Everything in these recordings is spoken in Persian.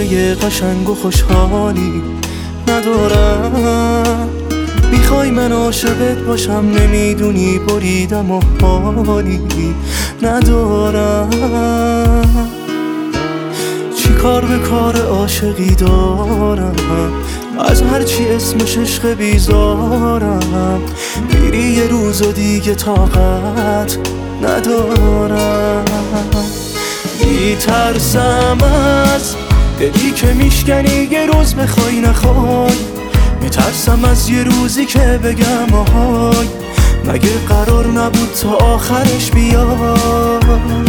چهره قشنگ و خوشحالی ندارم. میخوای من عاشقت باشم، نمیدونی بریدم و حالی ندارم. چی کار به کار عاشقی دارم، از هرچی اسمش عشق بیزارم. میری یه روز و دیگه طاقت ندارم. میترسم از دلی که میشکنی یه روز بخوای نخوای. میترسم از یه روزی که بگم آهای، مگه قرار نبود تا آخرش بیاد.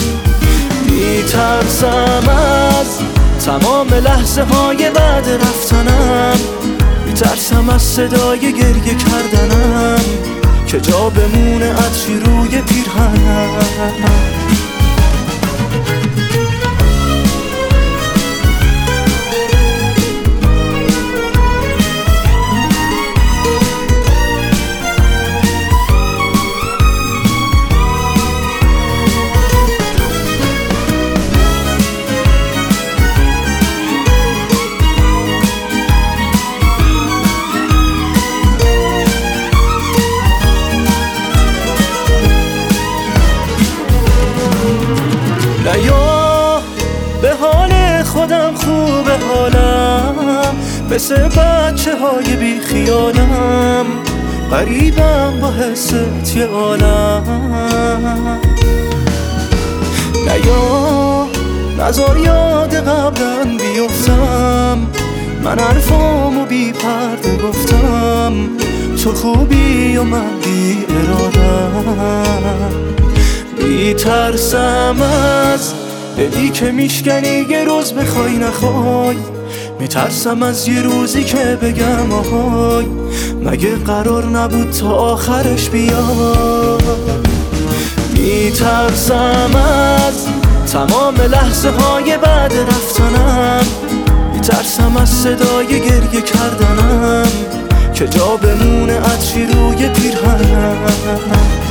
میترسم از تمام لحظه های بعد رفتنم. میترسم از صدای گریه کردنم که جا بمونه عطری روی پیرهنم. یا به حال خودم خوبه حالم، مثل بچه های بی خیالم. غریبم با حست یه عالم. یا نذار یاد قبلا بیفتم، من حرفامو بی پرده گفتم. تو خوبی و من بی ارادم. میترسم از دلی که میشکنی یه روز بخوای نخوای. میترسم از یه روزی که بگم آهای، مگه قرار نبود تا آخرش بیاد. میترسم از تمام لحظه های بعد رفتنم. میترسم از صدای گریه کردنم که جا بمونه عطری روی پیرهنم.